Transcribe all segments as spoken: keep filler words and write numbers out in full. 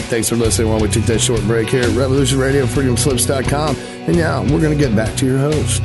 Thanks for listening while we took that short break here at Revolution Radio, freedom slips dot com. And yeah, we're going to get back to your host.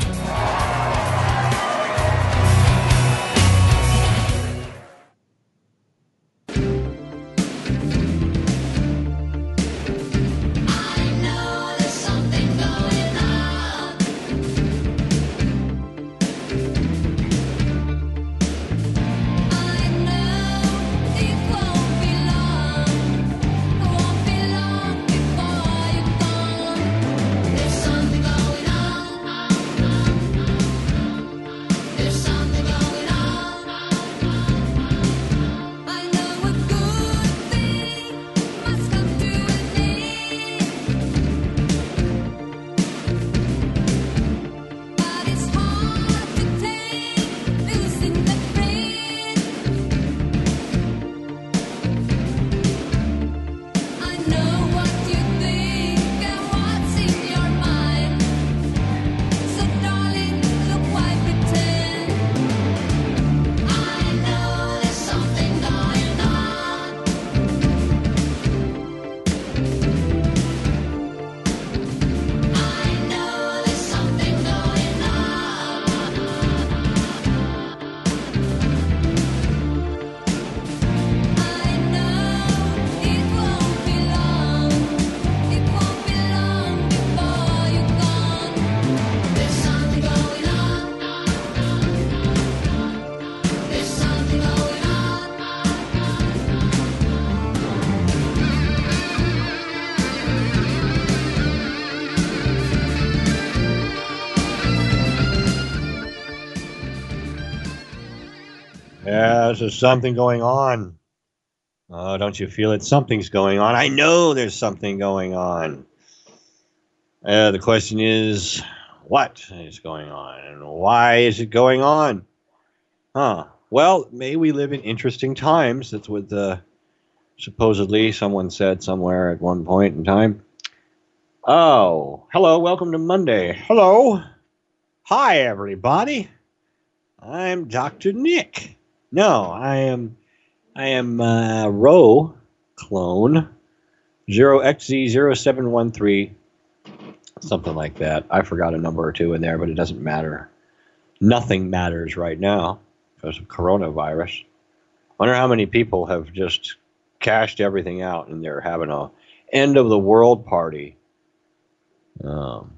There's something going on. Oh, don't you feel it? Something's going on. I know there's something going on. Uh, the question is, what is going on? And why is it going on? Huh. Well, may we live in interesting times. That's what uh, supposedly someone said somewhere at one point in time. Oh, hello. Welcome to Monday. Hello. Hi, everybody. I'm Doctor Nick. No, I am I am uh, Ro clone zero X Z zero seven one three, something like that. I forgot a number or two in there, but it doesn't matter. Nothing matters right now because of coronavirus. Wonder how many people have just cashed everything out and they're having a end of the world party. Um.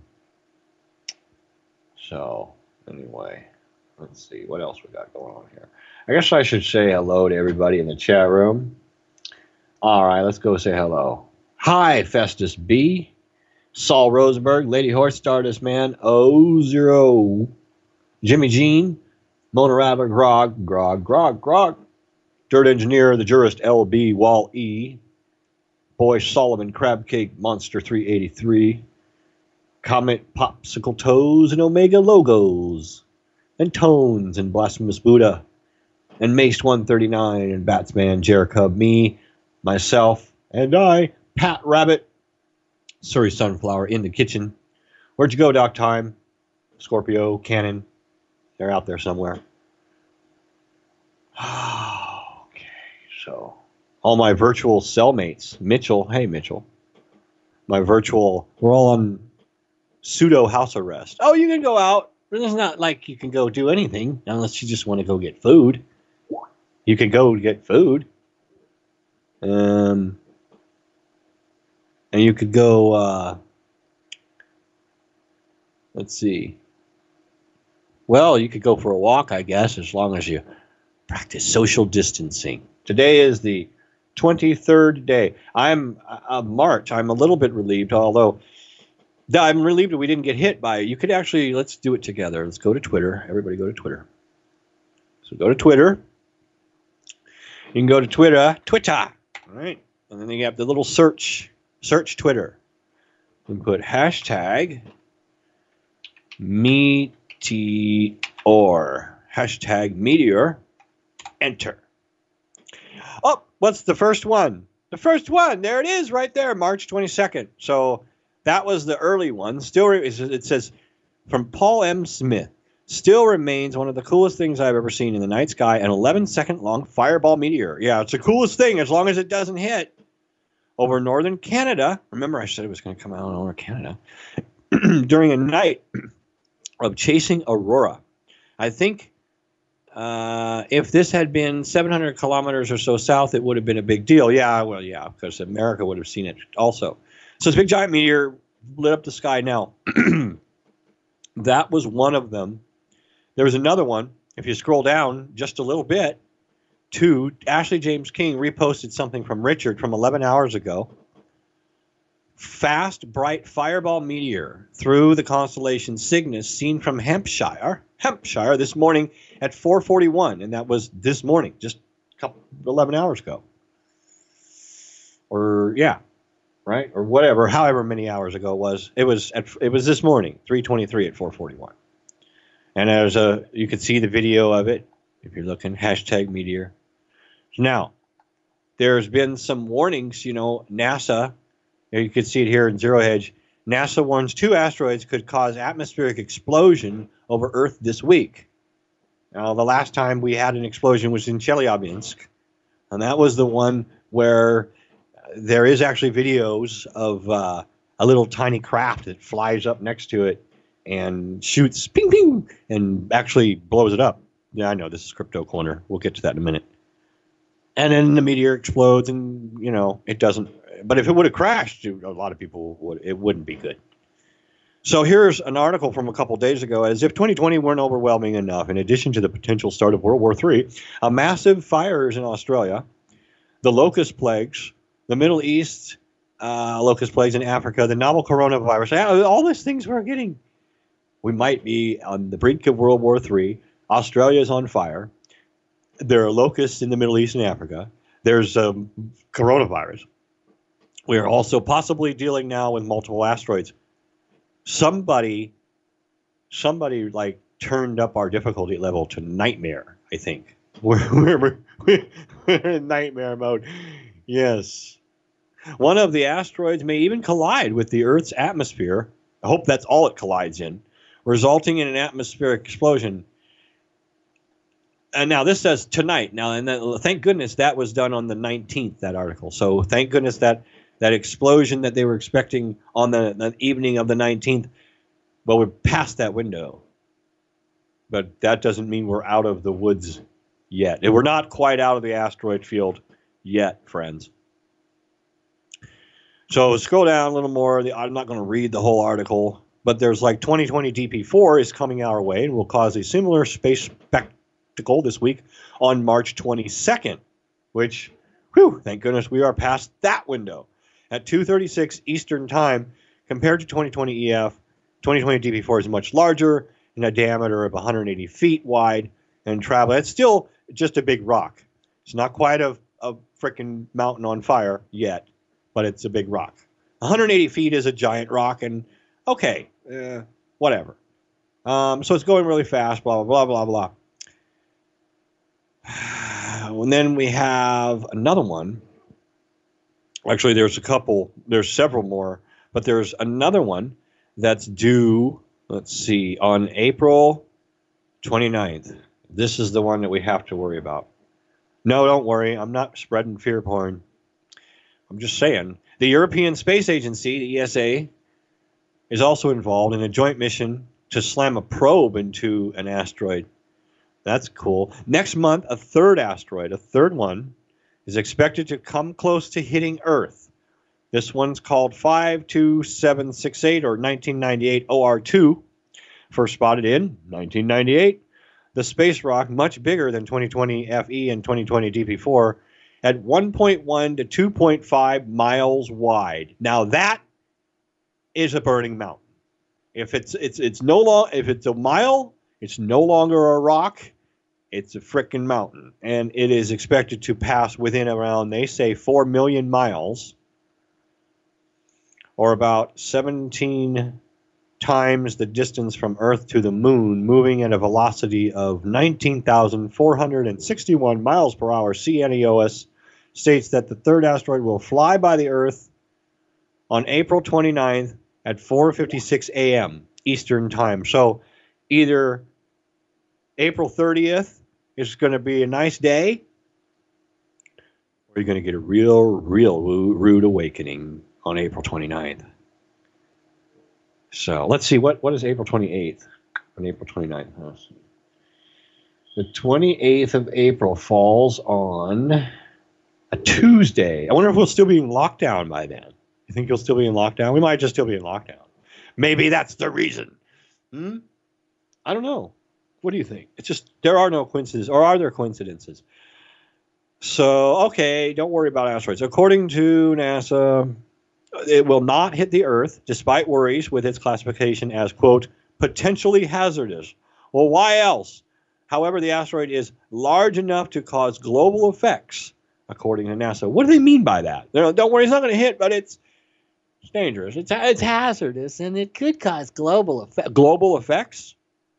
So anyway, let's see what else we got going on here. I guess I should say hello to everybody in the chat room. All right, let's go say hello. Hi, Festus B, Saul Rosenberg, Lady Horse, Stardust Man, O Zero, Jimmy Jean, Mona Rattler, Grog, Grog, Grog, Grog, Dirt Engineer, The Jurist L B, Wall E, Boy Solomon, Crab Cake, Monster three eighty-three, Comet, Popsicle Toes, and Omega Logos, and Tones, and Blasphemous Buddha, and Mace one thirty-nine, and Batsman, Jericho, me, myself, and I, Pat Rabbit, Surrey Sunflower in the kitchen. Where'd you go, Doc Time? Scorpio, Cannon, they're out there somewhere. Okay, so all my virtual cellmates, Mitchell, hey Mitchell, my virtual, we're all on pseudo house arrest. Oh, you can go out. It's not like you can go do anything unless you just want to go get food. You can go get food. Um, and you could go, uh, let's see. Well, you could go for a walk, I guess, as long as you practice social distancing. Today is the twenty-third day. I'm uh, March. I'm a little bit relieved, although I'm relieved that we didn't get hit by it. You could actually, let's do it together. Let's go to Twitter. Everybody go to Twitter. So go to Twitter. You can go to Twitter, Twitter, all right? And then you have the little search, search Twitter. You can put hashtag Meteor, hashtag Meteor, enter. Oh, what's the first one? The first one, there it is right there, March twenty-second. So that was the early one. Still, it says, from Paul M. Smith, still remains one of the coolest things I've ever seen in the night sky, an eleven second long fireball meteor. Yeah, it's the coolest thing as long as it doesn't hit. over northern Canada. Remember, I said it was going to come out over Canada during a night of chasing aurora. I think uh, if this had been seven hundred kilometers or so south, it would have been a big deal. Yeah, well, yeah, because America would have seen it also. So this big giant meteor lit up the sky now. That was one of them. There was another one. If you scroll down just a little bit, to Ashley James King reposted something from Richard from eleven hours ago. Fast, bright fireball meteor through the constellation Cygnus seen from Hampshire, Hampshire this morning at four forty-one, and that was this morning, just a couple, eleven hours ago. Or yeah, right, or whatever, however many hours ago it was. It was at, it was this morning, three twenty-three at four forty-one, and there's a you could see the video of it if you're looking. Hashtag meteor. Now, there's been some warnings. You know, NASA. You can see it here in Zero Hedge. NASA warns two asteroids could cause atmospheric explosion over Earth this week. Now, the last time we had an explosion was in Chelyabinsk, and that was the one where there is actually videos of uh, a little tiny craft that flies up next to it and shoots ping ping and actually blows it up. Yeah, I know, this is Crypto Corner. We'll get to that in a minute. And then the meteor explodes, and, you know, it doesn't. But if it would have crashed, a lot of people would. It wouldn't be good. So here's an article from a couple days ago. As if twenty twenty weren't overwhelming enough, in addition to the potential start of World War Three, a massive fires in Australia, the locust plagues, the Middle East, uh, locust plagues in Africa, the novel coronavirus, all these things we're getting. We might be on the brink of World War Three. Australia is on fire. There are locusts in the Middle East and Africa. There's um, coronavirus. We are also possibly dealing now with multiple asteroids. Somebody, somebody like turned up our difficulty level to nightmare, I think. We're, we're, we're, we're in nightmare mode. Yes. One of the asteroids may even collide with the Earth's atmosphere. I hope that's all it collides in, resulting in an atmospheric explosion. And now this says tonight. Now, and then, thank goodness that was done on the nineteenth, that article. So thank goodness that that explosion that they were expecting on the, the evening of the nineteenth, well, we're past that window. But that doesn't mean we're out of the woods yet. We're not quite out of the asteroid field yet, friends. So scroll down a little more. I'm not going to read the whole article, but there's like twenty twenty D P four is coming our way and will cause a similar space spectacle this week on March twenty-second, which, whew, thank goodness we are past that window. At two thirty-six Eastern Time, compared to twenty twenty E F, twenty twenty D P four is much larger in a diameter of one hundred eighty feet wide and travel. It's still just a big rock. It's not quite a, a freaking mountain on fire yet, but it's a big rock. one hundred eighty feet is a giant rock, and okay, uh, whatever. Um, so it's going really fast, blah, blah, blah, blah, blah. And then we have another one. Actually, there's a couple, there's several more, but there's another one that's due, let's see, on April twenty-ninth. This is the one that we have to worry about. No, don't worry. I'm not spreading fear porn. I'm just saying. The European Space Agency, the E S A, is also involved in a joint mission to slam a probe into an asteroid. That's cool. Next month, a third asteroid, a third one, is expected to come close to hitting Earth. This one's called five two seven six eight or nineteen ninety-eight O R two. First spotted in nineteen ninety-eight. The space rock, much bigger than twenty twenty F E and twenty twenty D P four, at one point one to two point five miles wide. Now that is a burning mountain. If it's it's it's no long if it's a mile, it's no longer a rock. It's a frickin' mountain, and it is expected to pass within around, they say, four million miles, or about seventeen times the distance from Earth to the moon, moving at a velocity of nineteen thousand four hundred sixty-one miles per hour. C N E O S states that the third asteroid will fly by the Earth on April twenty-ninth at four fifty-six a m Eastern Time. So either April thirtieth is going to be a nice day, Or you're going to get a real, real rude awakening on April twenty-ninth. So let's see, what, what is April twenty-eighth on April twenty-ninth? Huh? The twenty-eighth of April falls on a Tuesday. I wonder if we'll still be in lockdown by then. You think you'll still be in lockdown? We might just still be in lockdown. Maybe that's the reason. Hmm? I don't know. What do you think? It's just, there are no coincidences, or are there coincidences? So, okay, don't worry about asteroids. According to NASA, it will not hit the Earth, despite worries with its classification as, quote, potentially hazardous. Well, why else? However, the asteroid is large enough to cause global effects, according to NASA. What do they mean by that? They're, don't worry, it's not going to hit, but it's, it's dangerous. It's, it's hazardous, and it could cause global effect. Global effects?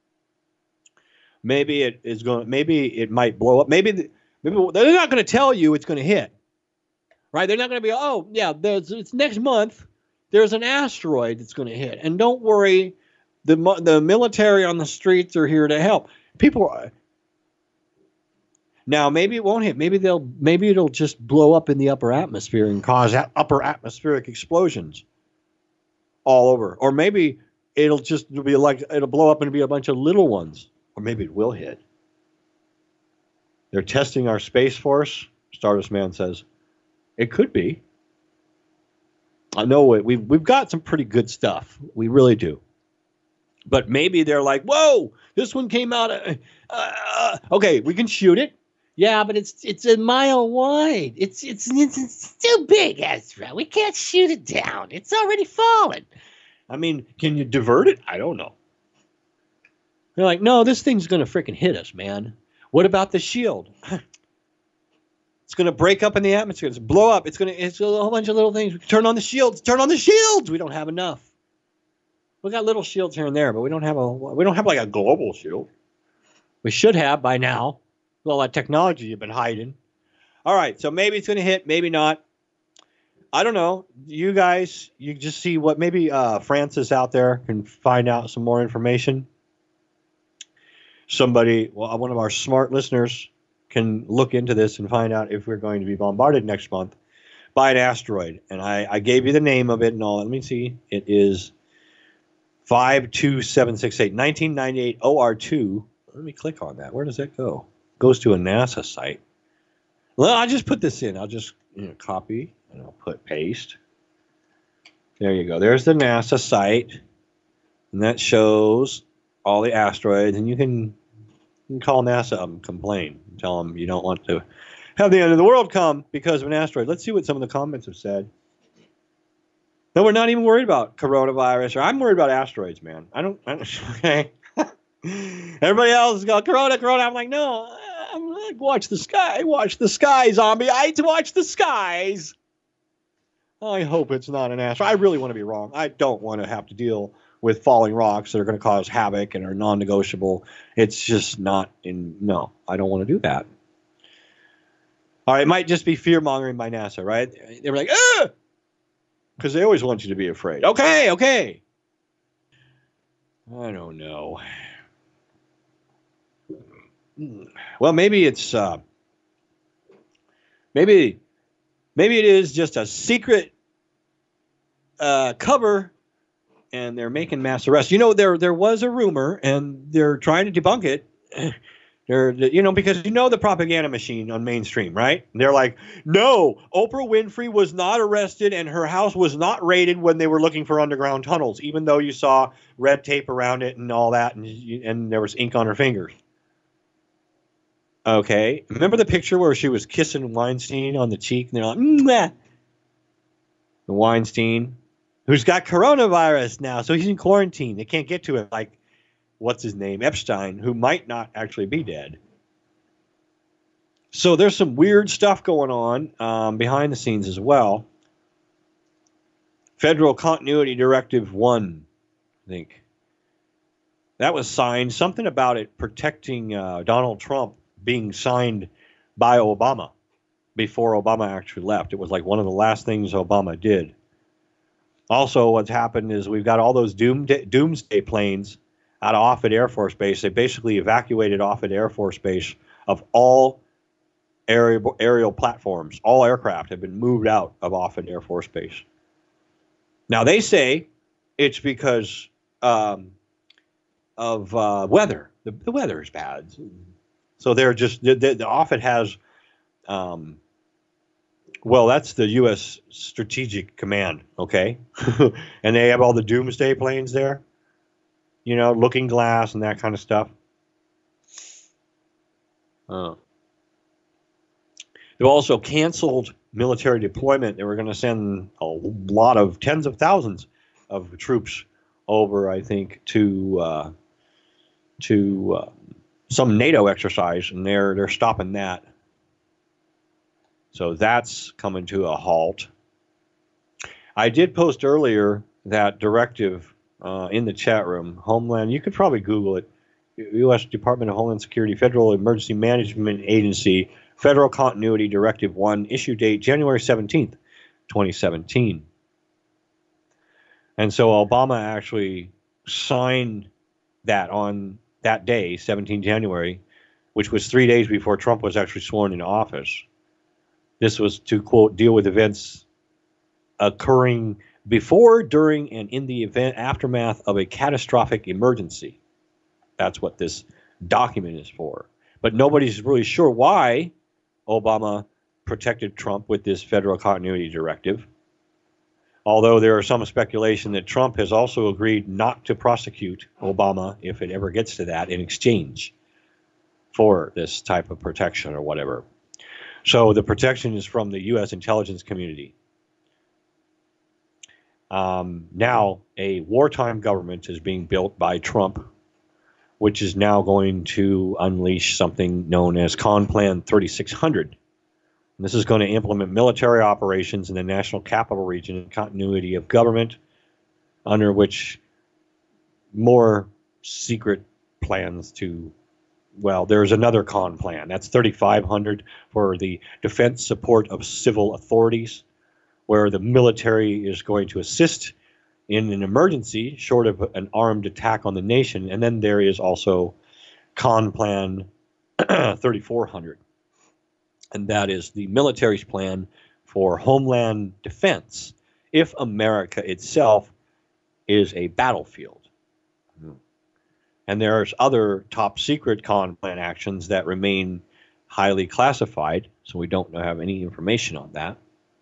Maybe it is going. Maybe it might blow up. Maybe. The, Maybe they're not going to tell you it's going to hit, right? They're not going to be, oh, yeah, there's, it's next month. There's an asteroid that's going to hit. And don't worry, the the military on the streets are here to help. People are. Now, maybe it won't hit. Maybe they'll. Maybe it'll just blow up in the upper atmosphere and cause upper atmospheric explosions all over. Or maybe it'll just be like, it'll blow up and be a bunch of little ones. Or maybe it will hit. They're testing our Space Force, Stardust Man says. It could be. I know it. We've, we've got some pretty good stuff. We really do. But maybe they're like, whoa, this one came out. Uh, uh, okay, we can shoot it. Yeah, but it's it's a mile wide. It's it's it's, it's too big, Ezra. We can't shoot it down. It's already fallen. I mean, can you divert it? I don't know. They're like, no, this thing's going to freaking hit us, man. What about the shield? It's going to break up in the atmosphere. It's blow up. It's going to. It's a whole bunch of little things. Turn on the shields. Turn on the shields. We don't have enough. We got little shields here and there, but we don't have a. We don't have like a global shield. We should have by now. With all that technology you've been hiding. All right, so maybe it's going to hit. Maybe not. I don't know. You guys, you just see what maybe uh, Francis out there can find out some more information. Somebody, well, one of our smart listeners can look into this and find out if we're going to be bombarded next month by an asteroid. And I, I gave you the name of it and all. Let me see. It is five two seven six eight, nineteen ninety-eight O R two. Let me click on that. Where does that go? It goes to a NASA site. Well, I'll just put this in. I'll just you know, copy and I'll put paste. There you go. There's the NASA site. And that shows all the asteroids, and you can, you can call NASA up and complain. Tell them you don't want to have the end of the world come because of an asteroid. Let's see what some of the comments have said. No, we're not even worried about coronavirus. Or I'm worried about asteroids, man. I don't. I don't okay. Everybody else is going corona, corona. I'm like, no. I'm like, watch the sky. Watch the sky, zombie. I watch the skies. I hope it's not an asteroid. I really want to be wrong. I don't want to have to deal with falling rocks that are going to cause havoc and are non-negotiable. It's just not in, no, I don't want to do that. All right, it might just be fear-mongering by NASA, right? They were like, ah! Because they always want you to be afraid. Okay, okay. I don't know. Well, maybe it's, uh, maybe, maybe it is just a secret uh, cover. And they're making mass arrests. You know, there there was a rumor, and they're trying to debunk it. They're, you know, because you know the propaganda machine on mainstream, right? They're like, no, Oprah Winfrey was not arrested, and her house was not raided when they were looking for underground tunnels, even though you saw red tape around it and all that, and and there was ink on her fingers. Okay, remember the picture where she was kissing Weinstein on the cheek, and they're like, mwah. The Weinstein. Who's got coronavirus now, so he's in quarantine. They can't get to it like, what's his name, Epstein, who might not actually be dead. So there's some weird stuff going on um, behind the scenes as well. Federal Continuity Directive one, I think. That was signed. Something about it protecting uh, Donald Trump being signed by Obama before Obama actually left. It was like one of the last things Obama did. Also, what's happened is we've got all those doom, doomsday planes out of Offutt Air Force Base. They basically evacuated Offutt Air Force Base of all aerial, aerial platforms. All aircraft have been moved out of Offutt Air Force Base. Now, they say it's because um, of uh, weather. The, the weather is bad. So they're just, the, the, the Offutt has, um, well, that's the U S Strategic Command, okay? And they have all the doomsday planes there, you know, Looking Glass and that kind of stuff. Uh, they've also canceled military deployment. They were going to send a lot of tens of thousands of troops over, I think, to uh, to uh, some NATO exercise, and they're they're stopping that. So that's coming to a halt. I did post earlier that directive uh, in the chat room. Homeland, you could probably Google it. U S Department of Homeland Security, Federal Emergency Management Agency, Federal Continuity Directive one, issue date January seventeenth, twenty seventeen. And so Obama actually signed that on that day, seventeenth January, which was three days before Trump was actually sworn into office. This was to, quote, deal with events occurring before, during, and in the event aftermath of a catastrophic emergency. That's what this document is for. But nobody's really sure why Obama protected Trump with this federal continuity directive. Although there is some speculation that Trump has also agreed not to prosecute Obama, if it ever gets to that, in exchange for this type of protection or whatever. So the protection is from the U S intelligence community. Um, now, a wartime government is being built by Trump, which is now going to unleash something known as Con Plan thirty-six hundred. And this is going to implement military operations in the National Capital Region and continuity of government, under which more secret plans to, well, there's another Con Plan. That's thirty-five hundred for the defense support of civil authorities, where the military is going to assist in an emergency, short of an armed attack on the nation. And then there is also Con Plan thirty-four hundred. And that is the military's plan for homeland defense if America itself is a battlefield. And there's other top secret Con Plan actions that remain highly classified, so we don't have any information on that.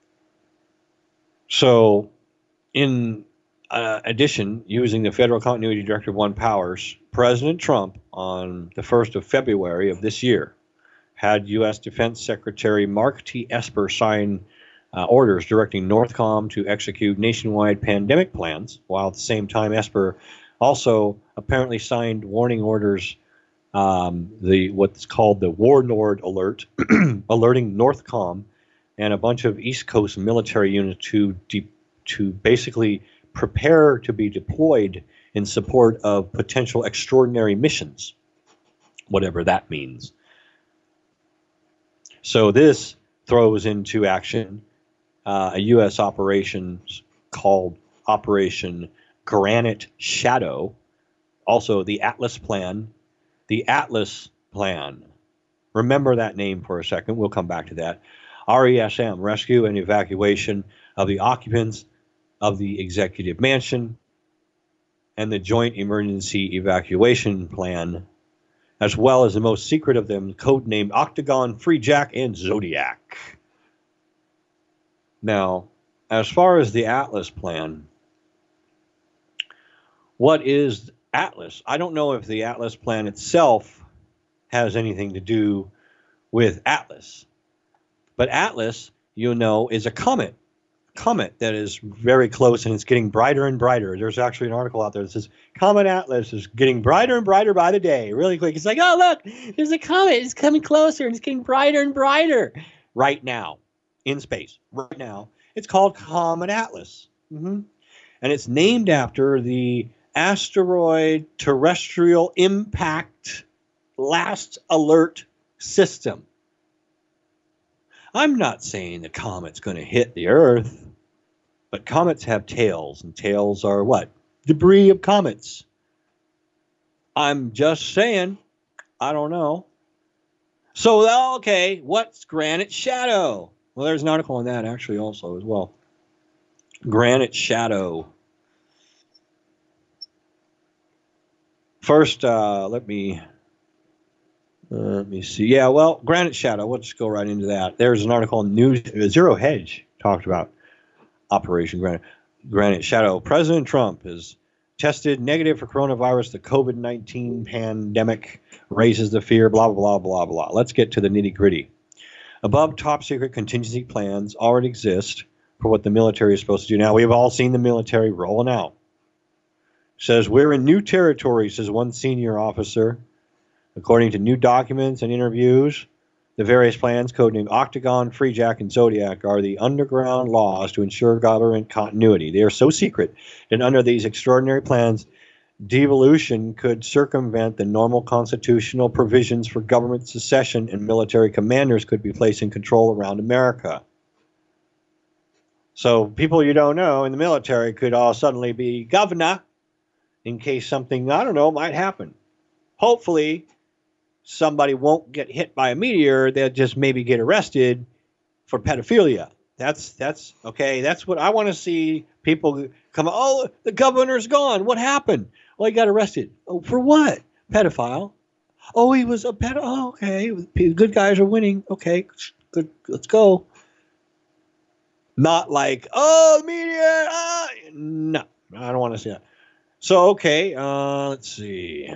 So in uh, addition, using the Federal Continuity Directive one powers, President Trump on the first of February of this year had U S Defense Secretary Mark T. Esper sign uh, orders directing Northcom to execute nationwide pandemic plans, while at the same time Esper also apparently signed warning orders, um, the what's called the Warlord Alert, alerting Northcom and a bunch of East Coast military units to de- to basically prepare to be deployed in support of potential extraordinary missions, whatever that means. So this throws into action uh, a U S operation called Operation Granite Shadow, also the Atlas Plan. The Atlas Plan. Remember that name for a second. We'll come back to that. R E S M, Rescue and Evacuation of the Occupants of the Executive Mansion, and the Joint Emergency Evacuation Plan, as well as the most secret of them, codenamed Octagon, Free Jack, and Zodiac. Now, as far as the Atlas Plan, what is Atlas? I don't know if the Atlas Plan itself has anything to do with Atlas. But Atlas, you know, is a comet. Comet that is very close, and it's getting brighter and brighter. There's actually an article out there that says Comet Atlas is getting brighter and brighter by the day, really quick. It's like, oh, look, there's a comet. It's coming closer, and it's getting brighter and brighter right now in space. Right now, it's called Comet Atlas. Mm-hmm. And it's named after the Asteroid Terrestrial Impact Last Alert System. I'm not saying the comet's going to hit the Earth, but comets have tails, and tails are what? Debris of comets. I'm just saying, I don't know. So, okay, what's Granite Shadow? Well, there's an article on that actually also as well. Granite Shadow. First, uh, let me uh, let me see. Yeah, well, Granite Shadow. Let's go right into that. There's an article on News Zero Hedge talked about Operation Granite Granite Shadow. President Trump has tested negative for coronavirus. The COVID nineteen pandemic raises the fear. Blah blah blah blah blah. Let's get to the nitty gritty. Above top secret contingency plans already exist for what the military is supposed to do. Now, we've all seen the military rolling out. Says, we're in new territory, says one senior officer. According to new documents and interviews, the various plans, codenamed Octagon, Freejack, and Zodiac, are the underground laws to ensure government continuity. They are so secret that under these extraordinary plans, devolution could circumvent the normal constitutional provisions for government secession, and military commanders could be placed in control around America. So people you don't know in the military could all suddenly be governor in case something, I don't know, might happen. Hopefully, somebody won't get hit by a meteor. They'll just maybe get arrested for pedophilia. That's, that's okay, that's what I want to see. People come, oh, the governor's gone. What happened? Well, he got arrested. Oh, for what? Pedophile. Oh, he was a pedo. Oh, okay, good guys are winning. Okay, good, let's go. Not like, oh, meteor. Ah. No, I don't want to see that. So, okay, uh, let's see.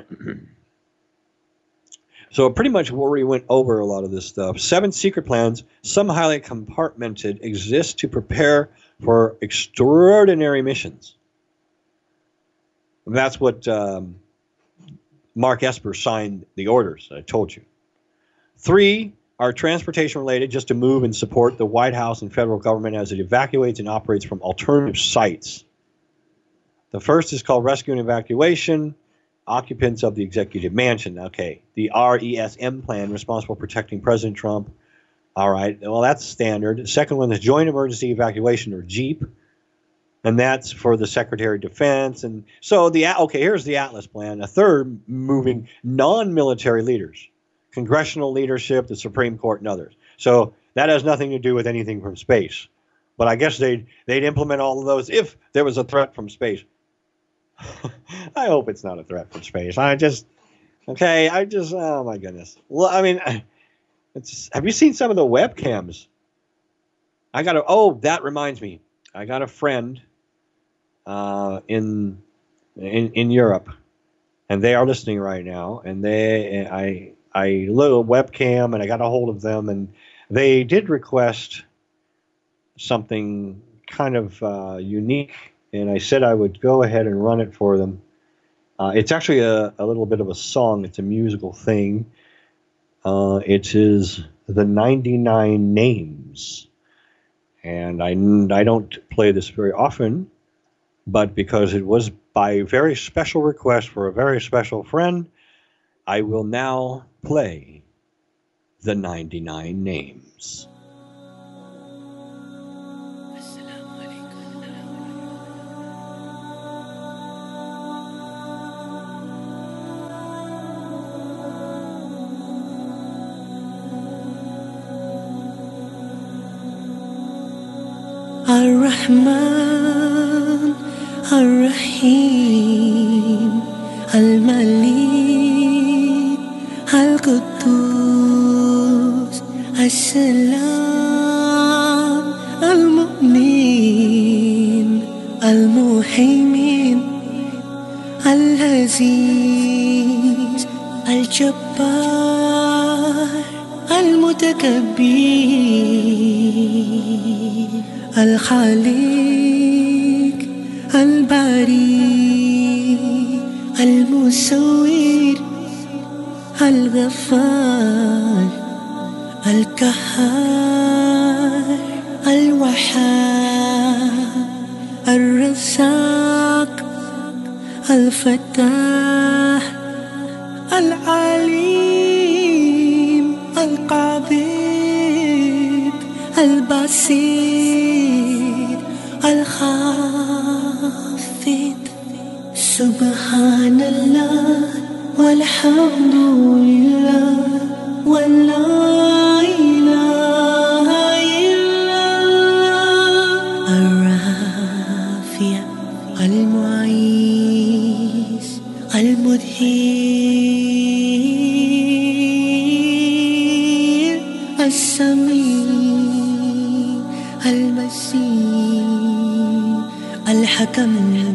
So pretty much we went over a lot of this stuff. Seven secret plans, some highly compartmented, exist to prepare for extraordinary missions. And that's what um, Mark Esper signed the orders, I told you. Three are transportation related, just to move and support the White House and federal government as it evacuates and operates from alternative sites. The first is called Rescue and Evacuation, occupants of the Executive Mansion. Okay, the R E S M plan, responsible for protecting President Trump. All right, well, that's standard. The second one is Joint Emergency Evacuation, or JEEP, and that's for the Secretary of Defense. And so, the okay, here's the Atlas plan. A third, moving non-military leaders, congressional leadership, the Supreme Court, and others. So that has nothing to do with anything from space. But I guess they'd, they'd implement all of those if there was a threat from space. I hope it's not a threat from space. I just, okay, I just, oh my goodness. Well, I mean, it's, have you seen some of the webcams? I got a, oh, that reminds me. I got a friend uh, in, in in Europe, and they are listening right now. And they, I, I little webcam, and I got a hold of them, and they did request something kind of uh, unique. And I said I would go ahead and run it for them. Uh, it's actually a, a little bit of a song. It's a musical thing. Uh, it is the ninety-nine Names. And I, I don't play this very often, but because it was by a very special request for a very special friend, I will now play the ninety-nine Names. الرحمن الرحيم الملك القدوس السلام المؤمن المهيمن العزيز الجبار المتكبر الخالق الباري المصور الغفار القهار الوهاب الرزاق الفتاح العليم القابض البصير الخافض سبحان الله والحمد لله والله السميع المسيح الحكم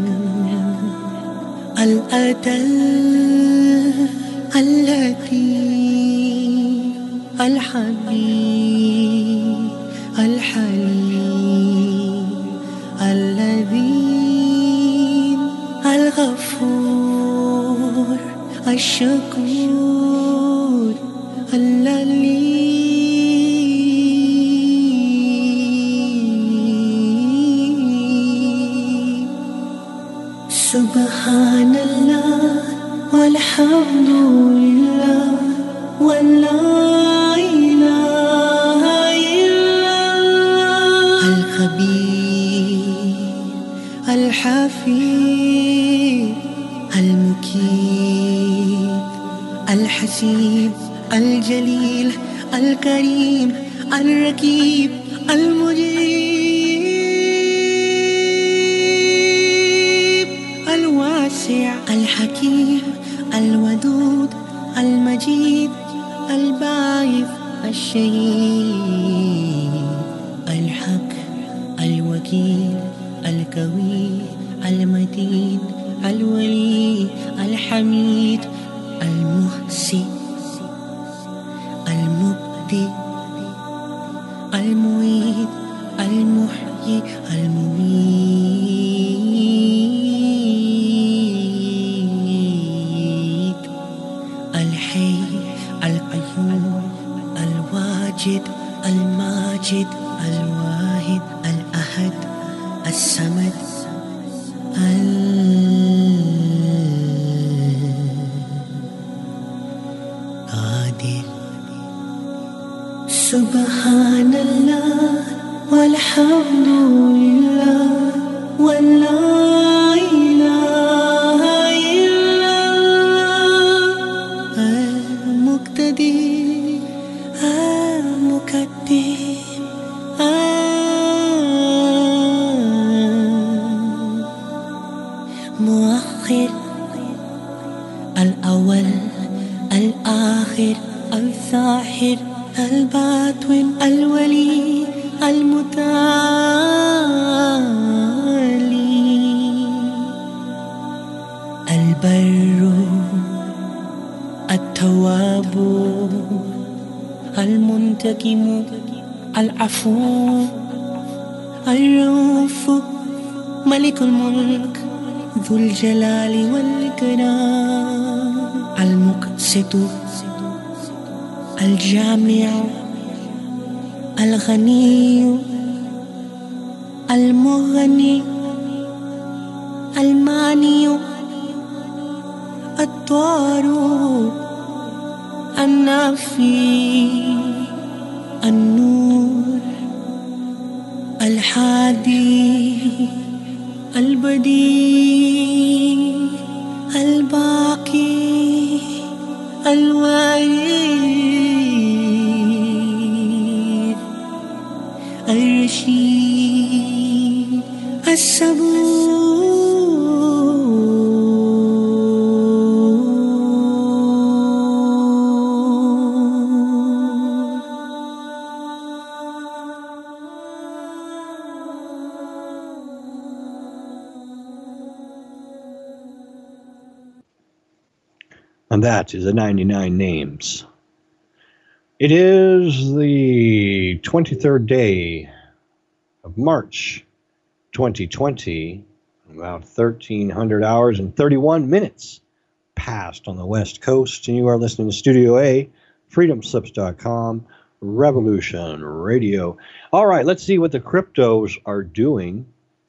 الأدل اللطيف الحبيب الحليم اللذيذ الغفور الشكور اللليم سبحان الله والحمد لله ولا إله إلا الله الخبير الحفيظ المكيد الحسيب الجليل الكريم الرقيب المجيب الواسع الحكيم الودود المجيد الباعث الشهيد الحق الوكيل القوي المتين الولي الحميد المحسن المبدئ المعيد المحيي المميت الحي القيوم الواجد الماجد الواحد الأحد الصمد القادر سبحان الله والحمد لله ولا إله إلا الله المقتدر المقدم مؤخر الأول الآخر الظاهر الباطن الولي المتعالي البر التواب المنتقم العفو الرؤوف ملك الملك ذو الجلال والإكرام المقسط الجامع الغني المغني الماني الطار النافي النور الحادي البديع الباقي الوارث الرشيد الصبور And that is the ninety-nine names. It is the twenty-third day of March twenty twenty, about thirteen hundred hours and thirty-one minutes passed on the West Coast, and you are listening to Studio A, freedom slips dot com, Revolution Radio. All right, let's see what the cryptos are doing.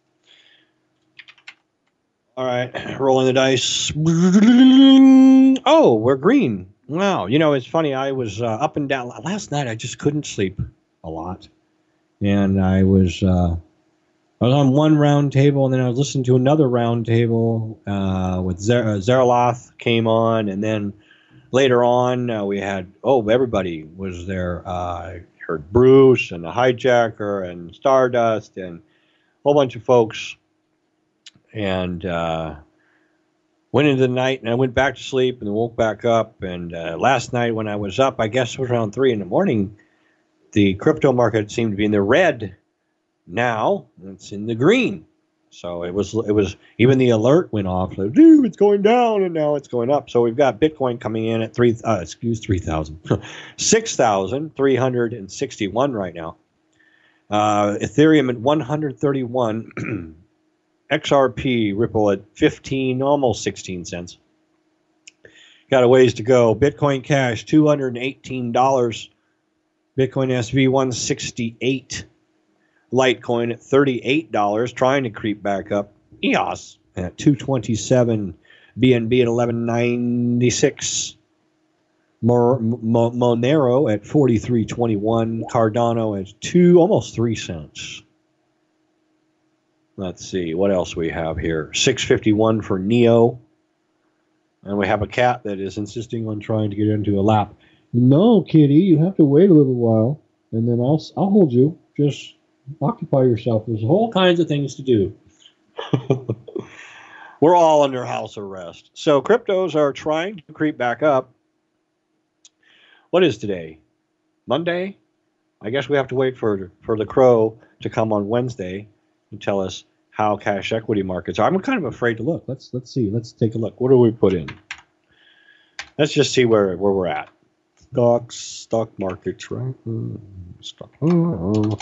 All right, rolling the dice. Oh, we're green. Wow. You know, it's funny. I was uh, up and down. Last night, I just couldn't sleep a lot. And I was uh, I was on one round table, and then I was listening to another round table uh, with Zer- uh, Zerloth came on. And then later on, uh, we had, oh, everybody was there. Uh, I heard Bruce and the Hijacker and Stardust and a whole bunch of folks. And uh, went into the night, and I went back to sleep and woke back up. And uh, last night when I was up, I guess it was around three in the morning, the crypto market seemed to be in the red. Now it's in the green. So it was, it was even the alert went off. Like, dude, it's going down, and now it's going up. So we've got Bitcoin coming in at three, uh, excuse three thousand, six thousand three hundred and sixty-one right now. Uh, Ethereum at one hundred thirty-one, X R P Ripple at fifteen, almost sixteen cents. Got a ways to go. Bitcoin Cash two hundred eighteen dollars. Bitcoin S V one sixty-eight. Litecoin at thirty-eight dollars, trying to creep back up. E O S at two twenty-seven. B N B at eleven ninety-six. Mo- Mo- Monero at forty-three twenty-one. Cardano at two, almost three cents. Let's see what else we have here. six fifty-one for Neo. And we have a cat that is insisting on trying to get into a lap. No, kitty, you have to wait a little while, and then I'll I'll hold you. Just occupy yourself. There's all kinds of things to do. We're all under house arrest. So cryptos are trying to creep back up. What is today? Monday? I guess we have to wait for for the crow to come on Wednesday and tell us how cash equity markets are. I'm kind of afraid to look. Let's let's see. Let's take a look. What do we put in? Let's just see where, where we're at. Stocks, stock markets, right? Stock. Oh.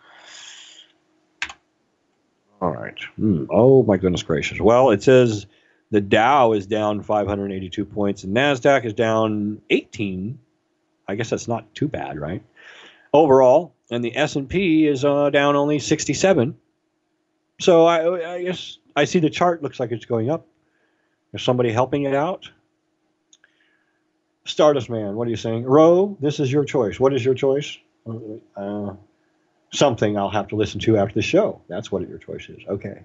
All right. Hmm. Oh, my goodness gracious. Well, it says the Dow is down five hundred eighty-two points and NASDAQ is down eighteen. I guess that's not too bad, right? Overall, and the S and P is uh, down only sixty-seven. So I, I guess I see the chart looks like it's going up. Is somebody helping it out? Stardust Man, what are you saying? Ro, this is your choice. What is your choice? Uh, something I'll have to listen to after the show. That's what your choice is. Okay.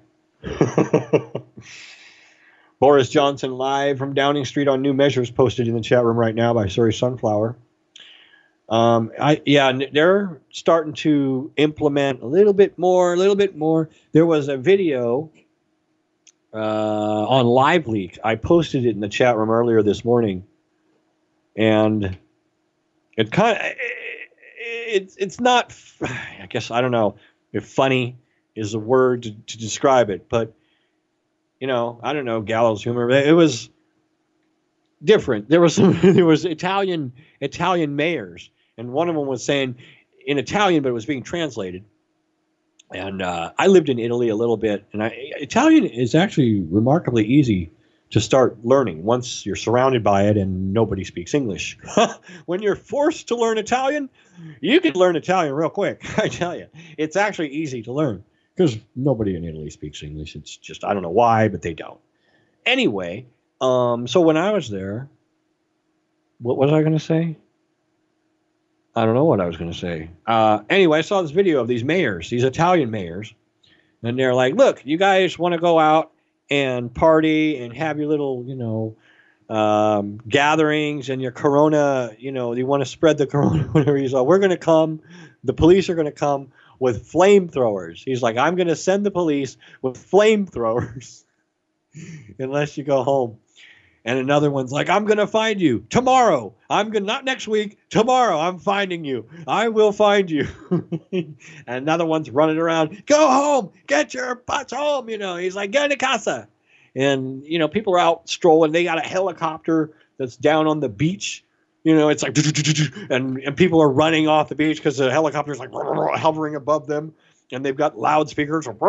Boris Johnson live from Downing Street on new measures posted in the chat room right now by Surrey Sunflower. Um, I yeah, they're starting to implement a little bit more, a little bit more. There was a video uh, on LiveLeak. I posted it in the chat room earlier this morning, and it kind of it's it's not. I guess I don't know if funny is a word to, to describe it, but you know, I don't know, gallows humor. It was different. There was some, there was Italian Italian mayors, and one of them was saying in Italian, but it was being translated. And uh, I lived in Italy a little bit, and I, Italian is actually remarkably easy to start learning once you're surrounded by it and nobody speaks English. When you're forced to learn Italian, you can learn Italian real quick. I tell you, it's actually easy to learn because nobody in Italy speaks English. It's just, I don't know why, but they don't. Anyway, um, so when I was there, what was I going to say? I don't know what I was going to say. Uh, anyway, I saw this video of these mayors, these Italian mayors, and they're like, look, you guys want to go out and party and have your little, you know, um, gatherings and your corona, you know, you want to spread the corona, whatever you saw. We're going to come. The police are going to come with flamethrowers. He's like, I'm going to send the police with flamethrowers unless you go home. And another one's like, I'm going to find you tomorrow. I'm going to, not next week, tomorrow. I'm finding you. I will find you. And another one's running around. Go home. Get your butts home. You know, he's like, get in casa. And, you know, people are out strolling. They got a helicopter that's down on the beach. You know, it's like, and, and people are running off the beach because the helicopter's like hovering above them. And they've got loudspeakers all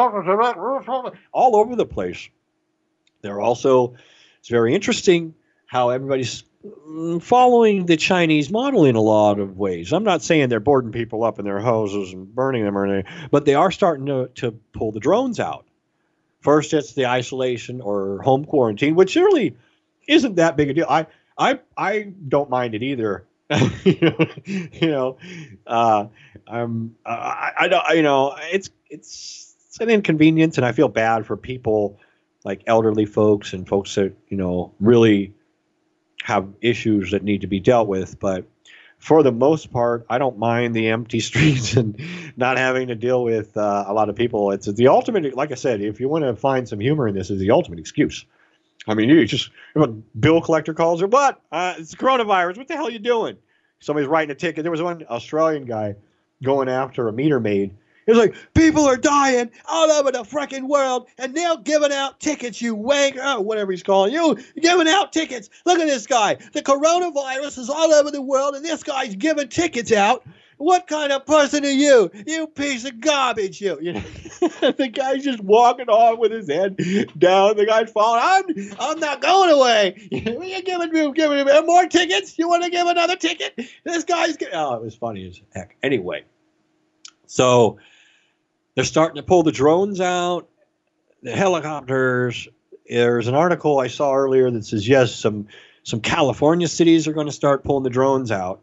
over the place. They're also... It's very interesting how everybody's following the Chinese model in a lot of ways. I'm not saying they're boarding people up in their houses and burning them or anything, but they are starting to, to pull the drones out. First, it's the isolation or home quarantine, which really isn't that big a deal. I I I don't mind it either. you know, you know uh, I'm I, I don't you know it's it's it's an inconvenience, and I feel bad for people like elderly folks and folks that, you know, really have issues that need to be dealt with. But for the most part, I don't mind the empty streets and not having to deal with uh, a lot of people. It's the ultimate, like I said, if you want to find some humor in this, is the ultimate excuse. I mean, you just, if a bill collector calls or what? Uh, it's coronavirus. What the hell are you doing? somebody's writing a ticket. There was one Australian guy going after a meter maid. He was like, people are dying all over the freaking world, and they're giving out tickets, you wank, oh, whatever he's calling you, giving out tickets. Look at this guy. The coronavirus is all over the world, and this guy's giving tickets out. What kind of person are you? You piece of garbage, you. You know, the guy's just walking on with his head down. The guy's falling. I'm, I'm not going away. You're giving me, giving me more tickets. You want to give another ticket? This guy's. Oh, it was funny as heck. Anyway, so they're starting to pull the drones out, the helicopters. There's an article I saw earlier that says yes, some some California cities are going to start pulling the drones out.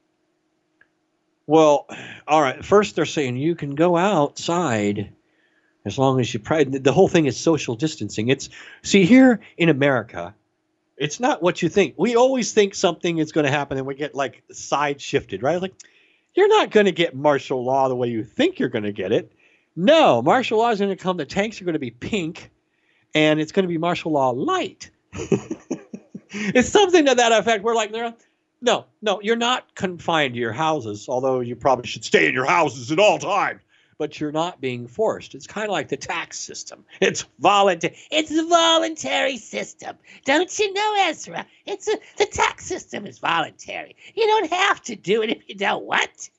Well, all right. First, they're saying you can go outside as long as you. The whole thing is social distancing. It's see here in America, it's not what you think. We always think something is going to happen, and we get like side shifted, right? Like you're not going to get martial law the way you think you're going to get it. No, martial law is going to come. The tanks are going to be pink, and it's going to be martial law light. It's something to that effect. We're like, no, no, you're not confined to your houses, although you probably should stay in your houses at all times. But you're not being forced. It's kind of like the tax system. It's voluntary. It's a voluntary system. Don't you know, Ezra? It's a, the tax system is voluntary. You don't have to do it if you don't want to.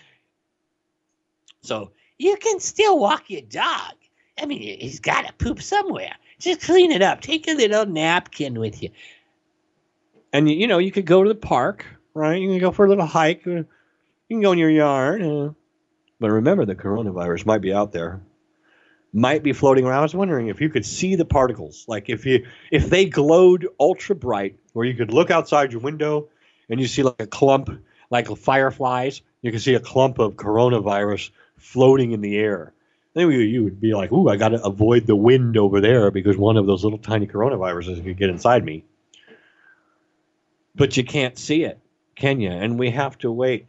So you can still walk your dog. I mean, he's got to poop somewhere. Just clean it up. Take a little napkin with you. And, you know, you could go to the park, right? You can go for a little hike. You can go in your yard. Uh, but remember, the coronavirus might be out there, might be floating around. I was wondering if you could see the particles. Like if you if they glowed ultra bright, where you could look outside your window and you see like a clump, like fireflies, you can see a clump of coronavirus floating in the air. Then you, you would be like, ooh, I got to avoid the wind over there because one of those little tiny coronaviruses could get inside me. But you can't see it, can you? And we have to wait.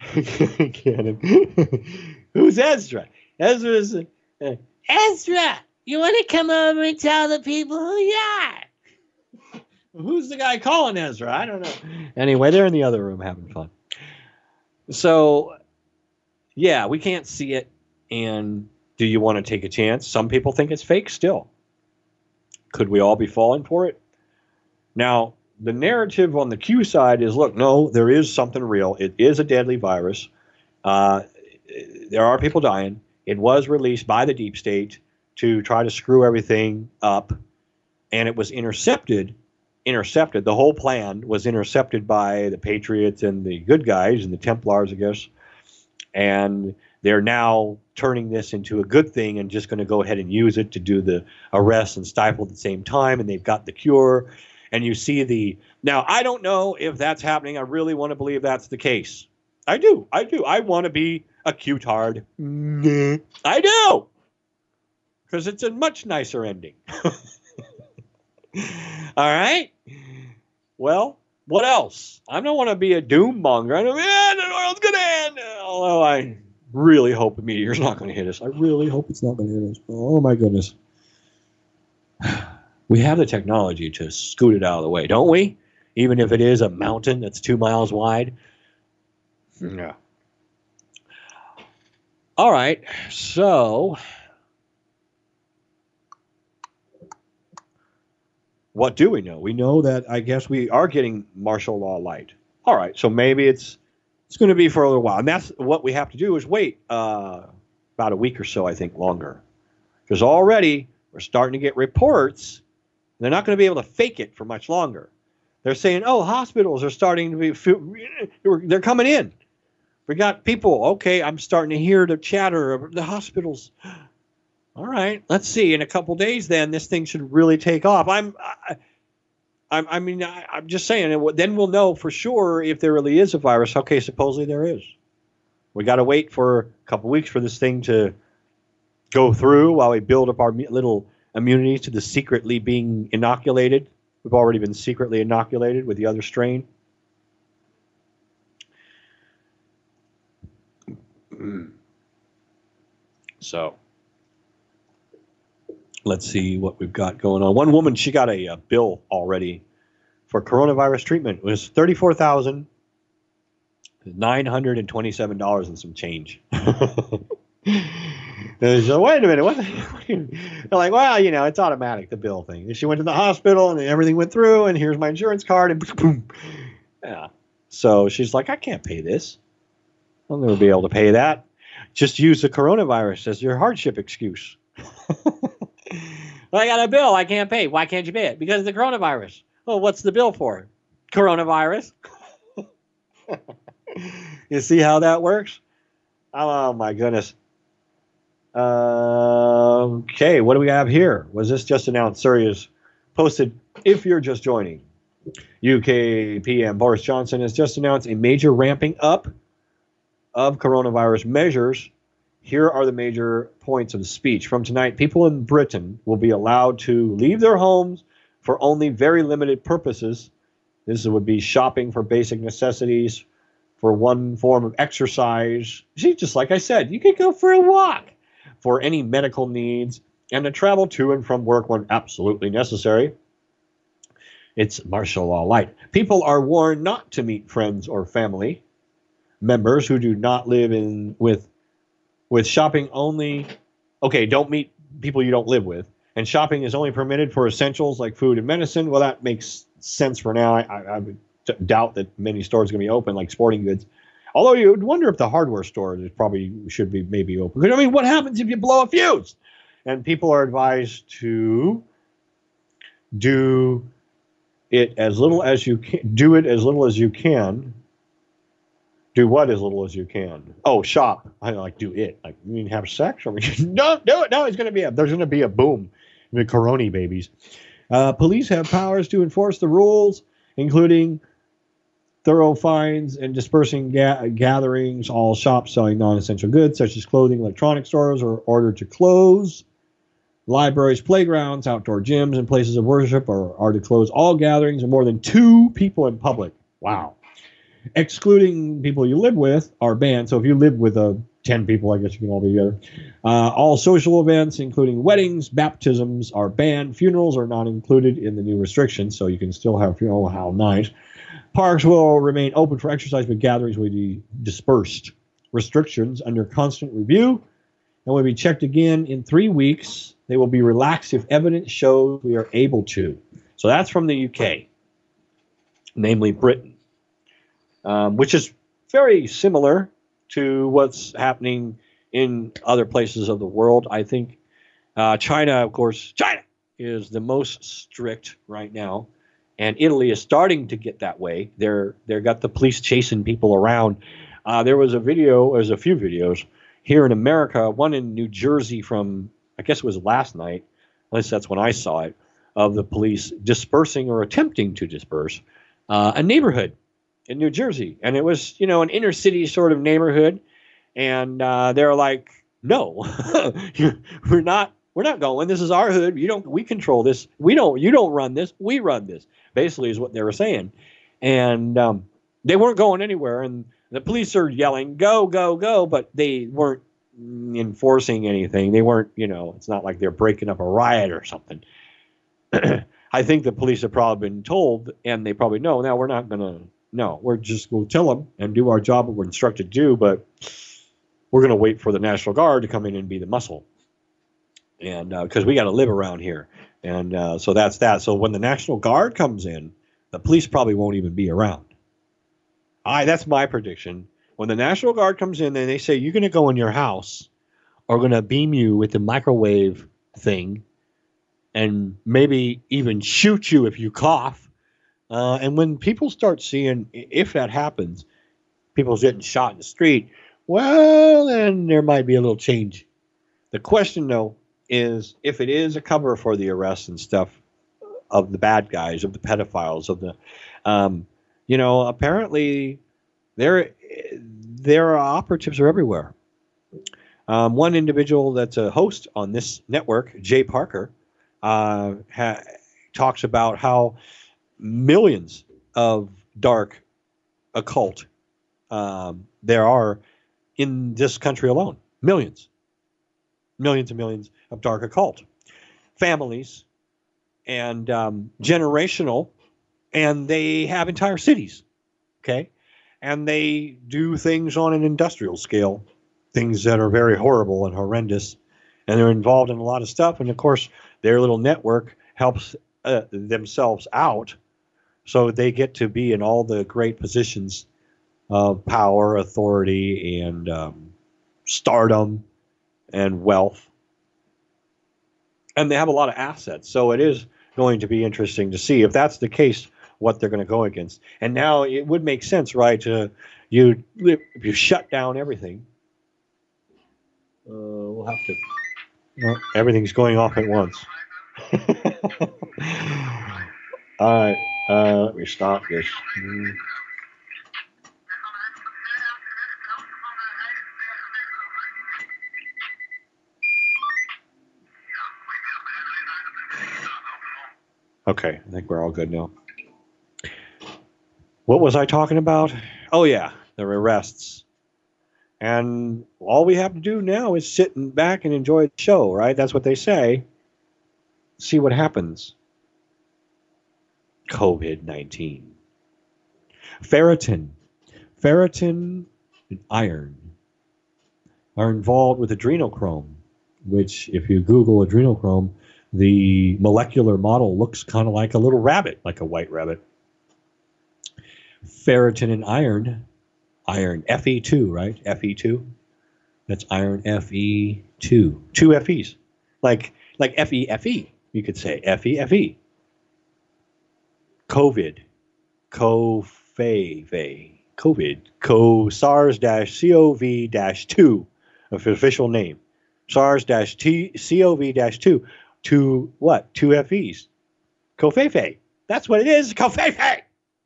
Who's Ezra? Ezra's. Uh, Ezra, you want to come over and tell the people who you are? Who's the guy calling Ezra? I don't know. Anyway, they're in the other room having fun. So, yeah, we can't see it. And do you want to take a chance? Some people think it's fake still. Could we all be falling for it? Now, the narrative on the Q side is, look, no, there is something real. It is a deadly virus. Uh, there are people dying. It was released by the deep state to try to screw everything up, and it was intercepted. Intercepted. The whole plan was intercepted by the Patriots and the good guys and the Templars, I guess. And they're now turning this into a good thing and just going to go ahead and use it to do the arrest and stifle at the same time. And they've got the cure. And you see the now, I don't know if that's happening. I really want to believe that's the case. I do. I do. I want to be a Q-tard. I do. Because it's a much nicer ending. All right. Well, what else? I don't want to be a doom monger. I don't yeah, the world's going to end. Although I really hope the meteor's not going to hit us. I really hope it's not going to hit us. Oh, my goodness. We have the technology to scoot it out of the way, don't we? Even if it is a mountain that's two miles wide. Yeah. All right. So, what do we know? We know that I guess we are getting martial law light. All right. So maybe it's it's going to be for a little while, and that's what we have to do is wait uh, about a week or so, I think, longer, because already we're starting to get reports. They're not going to be able to fake it for much longer. They're saying, oh, hospitals are starting to be, they're coming in. We got people, okay, I'm starting to hear the chatter of the hospitals. All right, let's see. In a couple days, then, this thing should really take off. I'm, I, I, I mean, I, I'm just saying, then we'll know for sure if there really is a virus. Okay, supposedly there is. We got to wait for a couple weeks for this thing to go through while we build up our little immunity to the secretly being inoculated. We've already been secretly inoculated with the other strain. So let's see what we've got going on. One woman, she got a, a bill already for coronavirus treatment. It was thirty-four thousand nine hundred twenty-seven dollars and some change. And so, wait a minute, what? The, what you, they're like, well, you know, it's automatic, the bill thing. And she went to the hospital, and everything went through, and here's my insurance card, and boom. Yeah. So she's like, I can't pay this. I'll never be able to pay that. Just use the coronavirus as your hardship excuse. Well, I got a bill I can't pay. Why can't you pay it? Because of the coronavirus. Well, what's the bill for? Coronavirus. You see how that works? Oh, my goodness. Uh, okay, what do we have here? Was this just announced? Sirius posted, if you're just joining. U K P M Boris Johnson has just announced a major ramping up of coronavirus measures. Here are the major points of the speech. From tonight, people in Britain will be allowed to leave their homes for only very limited purposes. This would be shopping for basic necessities, for one form of exercise. See, just like I said, you could go for a walk, for any medical needs, and to travel to and from work when absolutely necessary. It's martial law light. People are warned not to meet friends or family members who do not live in with with shopping only. Okay, don't meet people you don't live with. And shopping is only permitted for essentials like food and medicine. Well, that makes sense for now. I, I, I would t- doubt that many stores are going to be open, like sporting goods. Although you would wonder if the hardware store probably should be maybe open. Because, I mean, what happens if you blow a fuse? And people are advised to do it as little as you can. Do it as little as you can. Do what as little as you can? Oh, shop. I like do it. Like, you mean have sex? Or no, do it. No, it's going to be a. There's going to be a boom. The corona babies. Uh, police have powers to enforce the rules, including thorough fines and dispersing ga- gatherings. All shops selling non-essential goods, such as clothing, electronic stores, are ordered to close. Libraries, playgrounds, outdoor gyms, and places of worship are, are to close all gatherings of more than two people in public. Wow. Excluding people you live with are banned. So if you live with uh, ten people, I guess you can all be together. Uh, all social events, including weddings, baptisms, are banned. Funerals are not included in the new restrictions, so you can still have a funeral. How nice. Parks will remain open for exercise, but gatherings will be dispersed. Restrictions under constant review and will be checked again in three weeks. They will be relaxed if evidence shows we are able to. So that's from the U K, namely Britain, um, which is very similar to what's happening in other places of the world. I think uh, China, of course, China is the most strict right now. And Italy is starting to get that way. They're they're got the police chasing people around. Uh, there was a video, there's a few videos here in America, one in New Jersey from, I guess it was last night, at least that's when I saw it, of the police dispersing or attempting to disperse uh, a neighborhood in New Jersey. And it was, you know, an inner city sort of neighborhood. And uh, they're like, no, we're not. We're not going. This is our hood. You don't. We control this. We don't. You don't run this. We run this. Basically, is what they were saying, and um, they weren't going anywhere. And the police are yelling, "Go, go, go!" But they weren't enforcing anything. They weren't. You know, it's not like they're breaking up a riot or something. I think the police have probably been told, and they probably know. Now we're not going to. No, we're just going to tell them and do our job. What we're instructed to do, but we're going to wait for the National Guard to come in and be the muscle. And because uh, we got to live around here. And uh, so that's that. So when the National Guard comes in, the police probably won't even be around. I, that's my prediction. When the National Guard comes in and they say, you're going to go in your house, or going to beam you with the microwave thing, and maybe even shoot you if you cough. Uh, and when people start seeing, if that happens, people's getting shot in the street, well, then there might be a little change. The question, though, is if it is a cover for the arrests and stuff of the bad guys, of the pedophiles, of the, um, you know, apparently there, there are operatives are everywhere. Um, one individual that's a host on this network, Jay Parker, uh, ha- talks about how millions of dark occult um, there are in this country alone. Millions. Millions and millions of dark occult families and um, generational, and they have entire cities. Okay, and they do things on an industrial scale, things that are very horrible and horrendous, and they're involved in a lot of stuff. And of course, their little network helps uh, themselves out, so they get to be in all the great positions of power, authority, and um, stardom and wealth. And they have a lot of assets. So it is going to be interesting to see if that's the case, what they're going to go against. And now it would make sense, right? To you, if you shut down everything, uh, we'll have to. Well, everything's going off at once. All right, uh, let me stop this. Mm. Okay, I think we're all good now. What was I talking about? Oh, yeah, the arrests. And all we have to do now is sit back and enjoy the show, right? That's what they say. See what happens. COVID nineteen. Ferritin. Ferritin and iron are involved with adrenochrome, which, if you Google adrenochrome, the molecular model looks kind of like a little rabbit, like a white rabbit. Ferritin and iron, iron F E two, right? F E two. That's iron F E two. Two F Es. Like like F E F E, you could say. F E F E. COVID. CoV. COVID. Co SARS-C o V two. Official name. SARS-C o V two. Two what? Two F Es. Covfefe. That's what it is. Covfefe.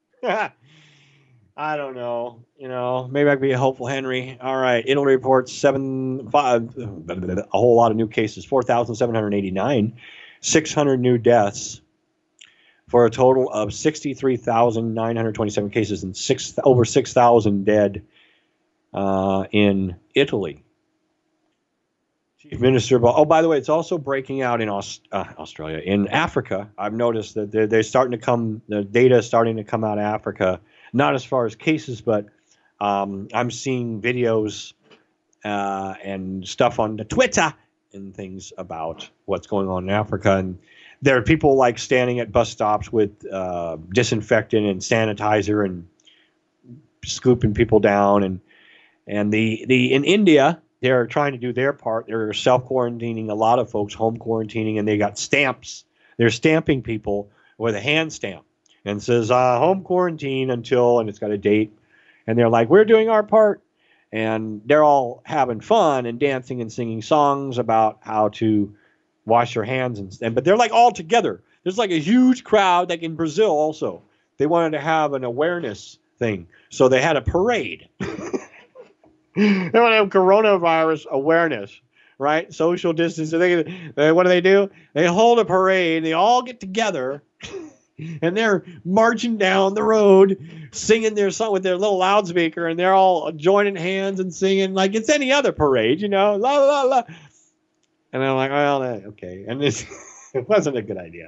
I don't know. You know, maybe I could be a hopeful Henry. All right. Italy reports seven, five, a whole lot of new cases. four thousand seven hundred eighty-nine. six hundred new deaths for a total of sixty-three thousand nine hundred twenty-seven cases and six over six thousand dead uh, in Italy. Chief Minister, oh, by the way, it's also breaking out in Aust- uh, Australia, in Africa. I've noticed that they're, they're starting to come, the data is starting to come out of Africa, not as far as cases, but um, I'm seeing videos uh, and stuff on the Twitter and things about what's going on in Africa. And there are people like standing at bus stops with uh, disinfectant and sanitizer and scooping people down. And and the the in India, they're trying to do their part. They're self-quarantining a lot of folks, home quarantining, and they got stamps. They're stamping people with a hand stamp and says uh, home quarantine until, and it's got a date. And they're like, we're doing our part. And they're all having fun and dancing and singing songs about how to wash your hands. And, and but they're like all together. There's like a huge crowd, like in Brazil also. They wanted to have an awareness thing. So they had a parade. They want to have coronavirus awareness, right? Social distancing. They, they, what do they do? They hold a parade. They all get together, and they're marching down the road, singing their song with their little loudspeaker, and they're all joining hands and singing like it's any other parade, you know, la la la. And I'm like, well, okay. And this, it wasn't a good idea.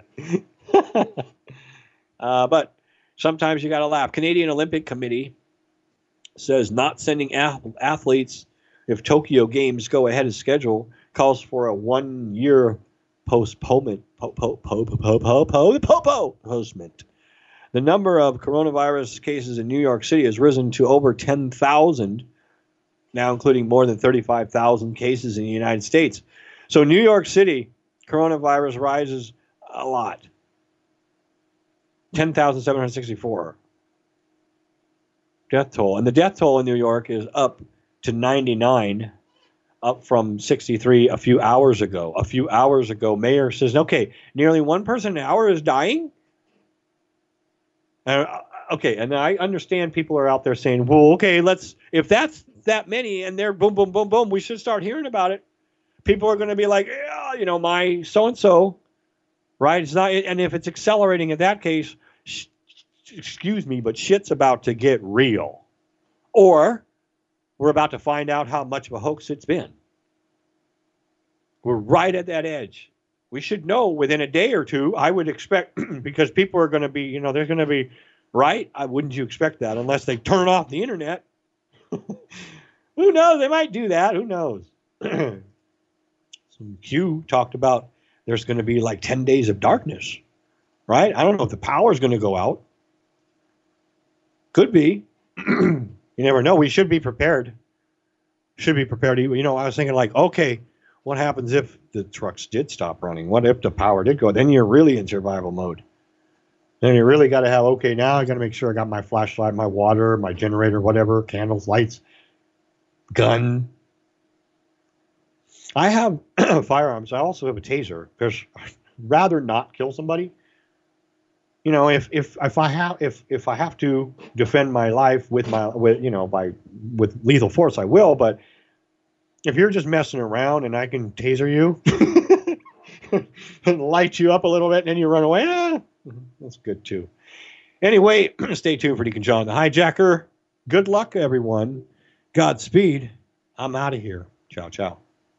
uh, but sometimes you got to laugh. Canadian Olympic Committee says not sending athletes if Tokyo Games go ahead of schedule, calls for a one-year postponement. Po, po, po, po, po, po, po, po, po, postment. The number of coronavirus cases in New York City has risen to over ten thousand, now including more than thirty-five thousand cases in the United States. So New York City, coronavirus rises a lot. ten thousand seven hundred sixty-four. Death toll. And the death toll in New York is up to ninety-nine, up from sixty-three a few hours ago. A few hours ago, mayor says, okay, nearly one person an hour is dying? Uh, okay, and I understand people are out there saying, well, okay, let's, if that's that many and they're boom, boom, boom, boom, we should start hearing about it. People are going to be like, yeah, you know, my so-and-so, right? It's not, and if it's accelerating in that case, sh- excuse me, but shit's about to get real. Or we're about to find out how much of a hoax it's been. We're right at that edge. We should know within a day or two, I would expect, because people are going to be, you know, there's going to be right? I wouldn't you expect that unless they turn off the internet? Who knows? They might do that. Who knows? Some Q talked about there's going to be like ten days of darkness, right? I don't know if the power is going to go out. Could be. You never know. We should be prepared. Should be prepared. You know, I was thinking like, okay, what happens if the trucks did stop running? What if the power did go? Then you're really in survival mode. Then you really got to have, okay, now I got to make sure I got my flashlight, my water, my generator, whatever, candles, lights, gun. I have firearms. I also have a taser because I'd rather not kill somebody. You know, if, if, if I have if, if I have to defend my life with my with you know by with lethal force, I will. But if you're just messing around and I can taser you and light you up a little bit and then you run away, eh, that's good too. Anyway, stay tuned for Deacon John the Hijacker. Good luck, everyone. Godspeed. I'm out of here. Ciao, ciao.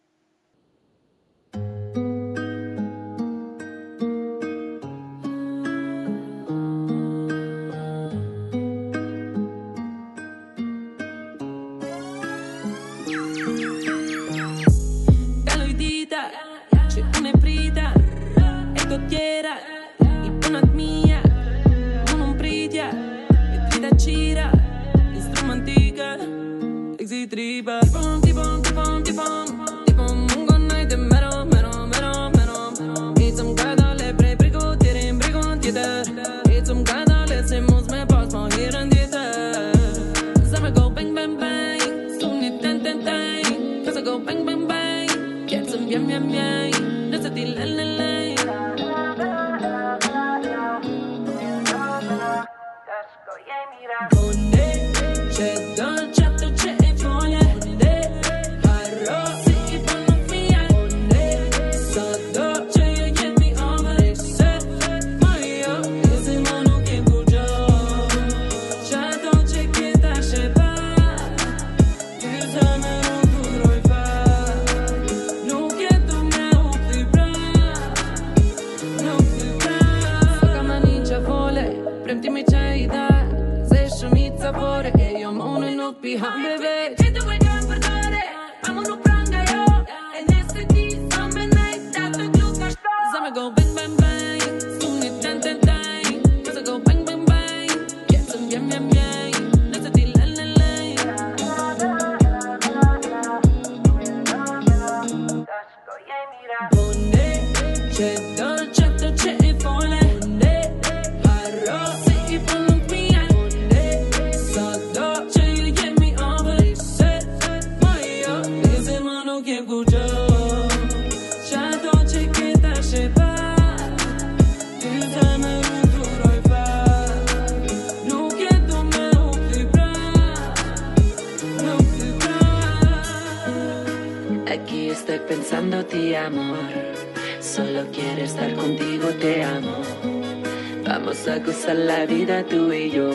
La vida tú y yo.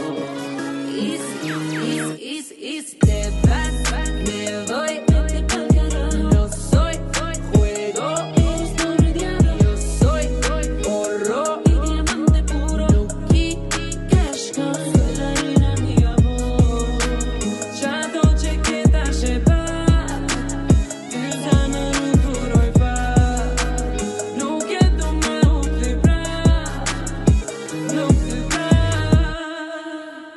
Easy, easy, easy, easy. Te vas, me voy. No soy juego, estoy rodeado. Yo soy oro y diamante puro. No cash gun. Soy la reina, mi amor. Ya doce que ta sheba. Utan ruturo i fa. No quedo me upibra. No.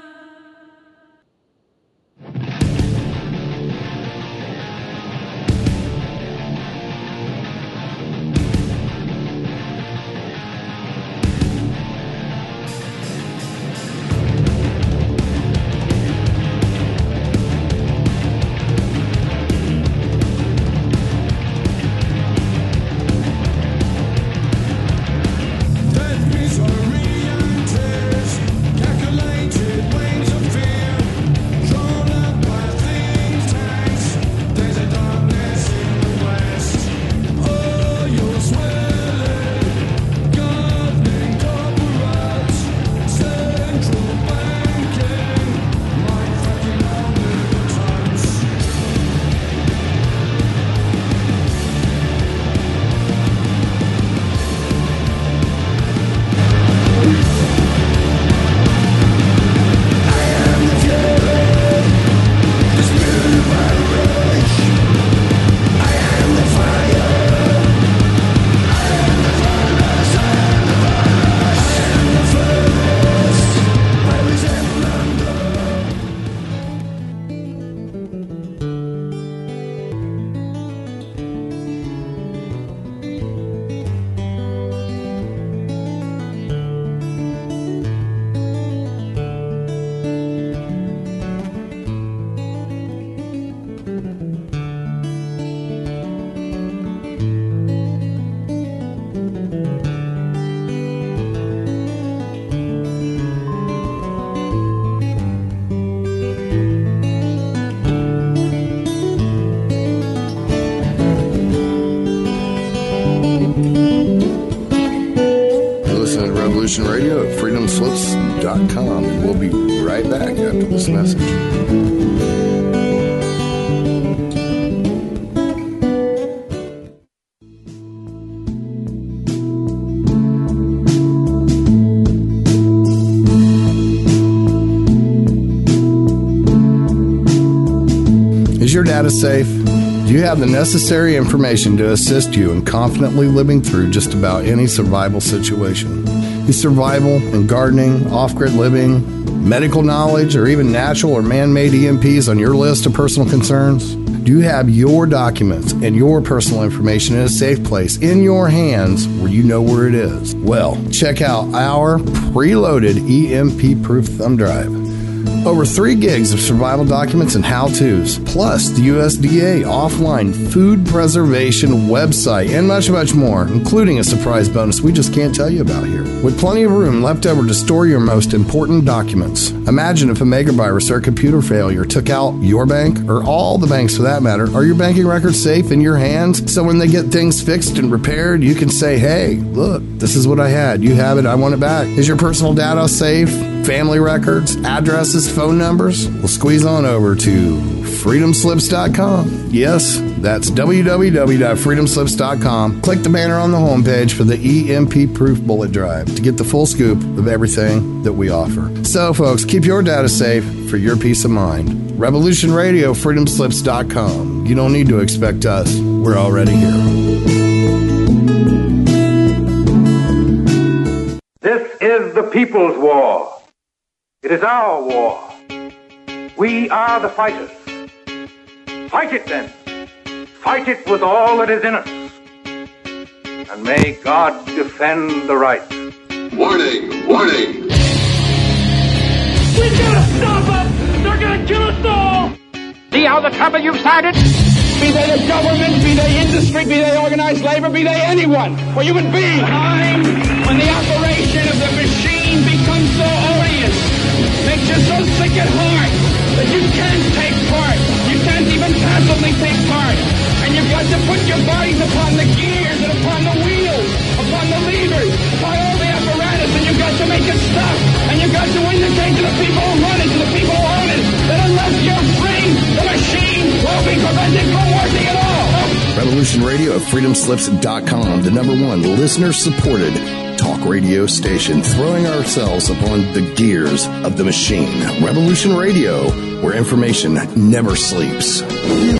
Radio at freedom slips dot com, and we'll be right back after this message. Is your data safe? Do you have the necessary information to assist you in confidently living through just about any survival situation? Is survival and gardening, off-grid living, medical knowledge, or even natural or man-made E M Ps on your list of personal concerns? Do you have your documents and your personal information in a safe place in your hands where you know where it is? Well, check out our preloaded E M P-proof thumb drive. Over three gigs of survival documents and how-tos, plus the U S D A offline food preservation website, and much, much more, including a surprise bonus we just can't tell you about here. With plenty of room left over to store your most important documents. Imagine if a megavirus or a computer failure took out your bank, or all the banks for that matter. Are your banking records safe in your hands? So when they get things fixed and repaired, you can say, hey, look, this is what I had. You have it. I want it back. Is your personal data safe? Family records, addresses, phone numbers? Well, squeeze on over to freedom slips dot com. Yes, that's w w w dot freedom slips dot com. Click the banner on the homepage for the E M P-proof bullet drive to get the full scoop of everything that we offer. So, folks, keep your data safe for your peace of mind. Revolution Radio, freedom slips dot com. You don't need to expect us. We're already here. This is the people's war. It is our war. We are the fighters. Fight it then. Fight it with all that is in us. And may God defend the right. Warning! Warning! We gotta stop them! They're gonna kill us all! See how the trouble you've started? Be they the government, be they industry, be they organized labor, be they anyone, or human beings. Time when the operation of the machine becomes so odious, makes you so sick at heart that you can't take part. You can't even passively take part. And you've got to put your bodies upon the gears and upon the wheels, upon the levers, upon all the apparatus, and you've got to make it stop. And you've got to indicate to the people who run it, to the people who own it, that unless you're free, the machine will be prevented from working at all. Revolution Radio at freedom slips dot com, the number one listener-supported talk radio station, throwing ourselves upon the gears of the machine. Revolution Radio, where information never sleeps.